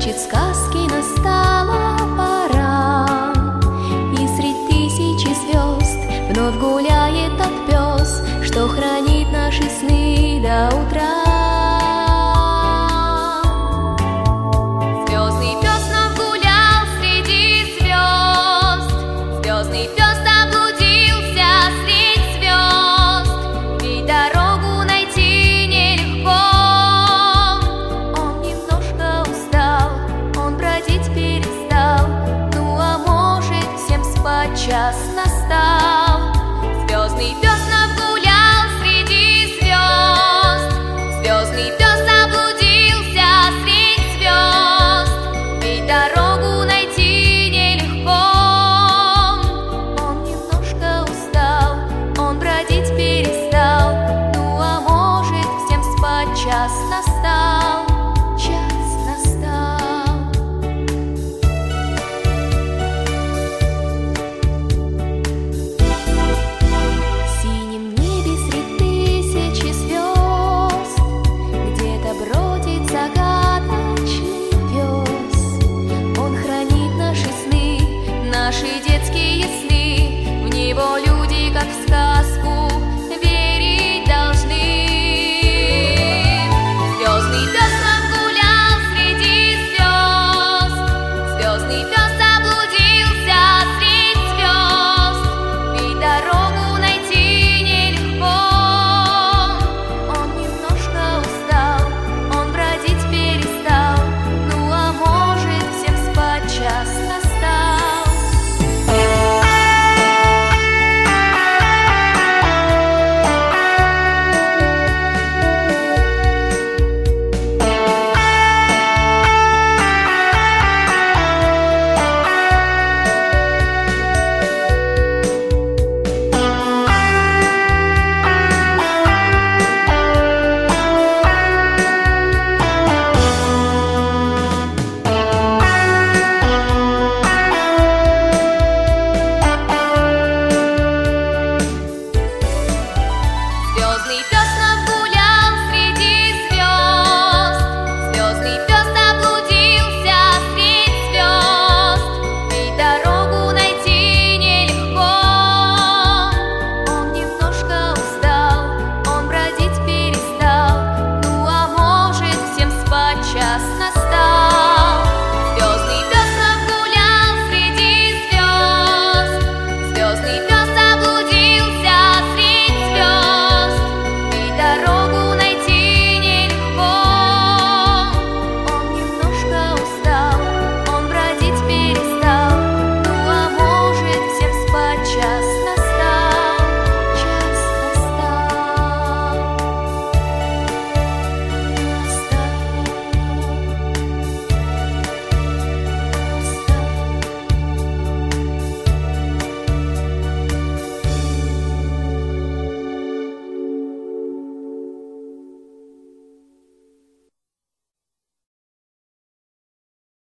шепчет сказки, настала пора. И средь тысячи звезд вновь гуляет тот пес, что хранит наши сны до утра. Звездный пес нам гулял среди звезд, звездный пес заблудился средь звезд, ведь дорогу найти нелегко. Он немножко устал, он бродить перестал, ну а может, всем спать час настал.